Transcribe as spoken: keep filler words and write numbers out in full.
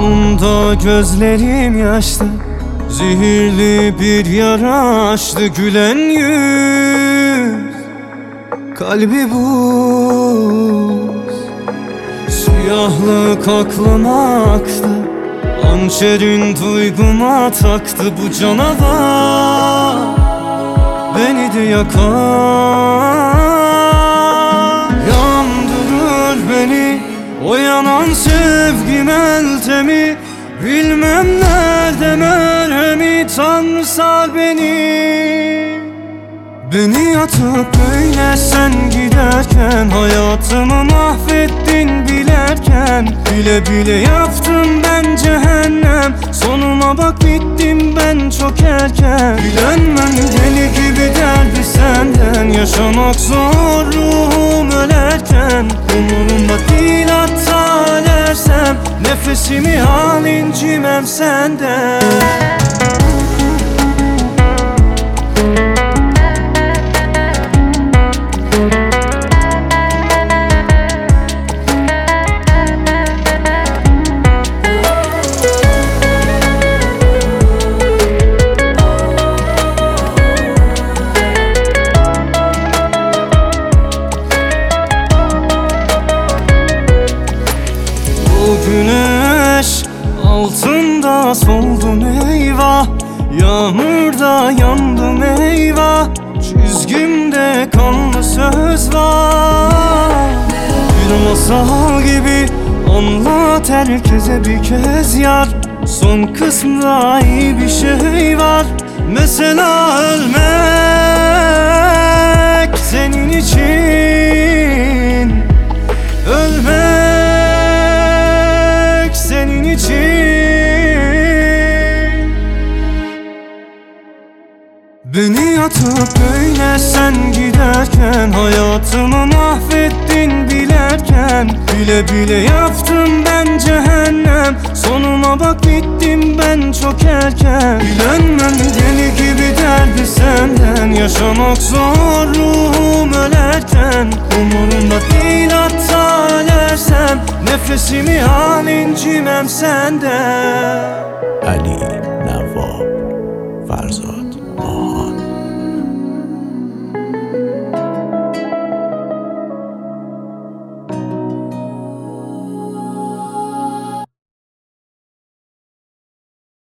Sonunda gözlerim yaşlı, zehirli bir yara açtı gülen yüz. Kalbi buz, siyahlık aklıma aktı, hançerin duyguma taktı bu canavar. Beni de yakar, yandırır beni o yanan sevgi meltemi. Bilmem nerede merhemi, Tanrı sar beni. Beni yatıp böyle sen giderken, hayatımı mahvettin bilerken. Bile bile yaptım ben cehennem, sonuma bak bittim ben çok erken. Bilenmem deli gibi derdi senden, yaşamak zor ruhum ölerken. Umurumda değil hatta ölersem, nefesimi al incimem senden. Güneş altında soldum eyvah, yağmurda yandım eyvah. Çizgimde kanlı söz var, bir masal gibi anlat herkese bir kez yar. Son kısmında iyi bir şey var, mesela ölmek senin için. Ölmek senin için. Beni yatıp böyle sen giderken, hayatımı mahvettin bilerken. Bile bile yaptım ben cehennem, sonuma bak bittim ben çok erken. Bilenmem deli gibi derdi senden, yaşamak zor ruhum ölerken. Umurumda değil hatta ölersem, nefesimi al incimem senden. Ali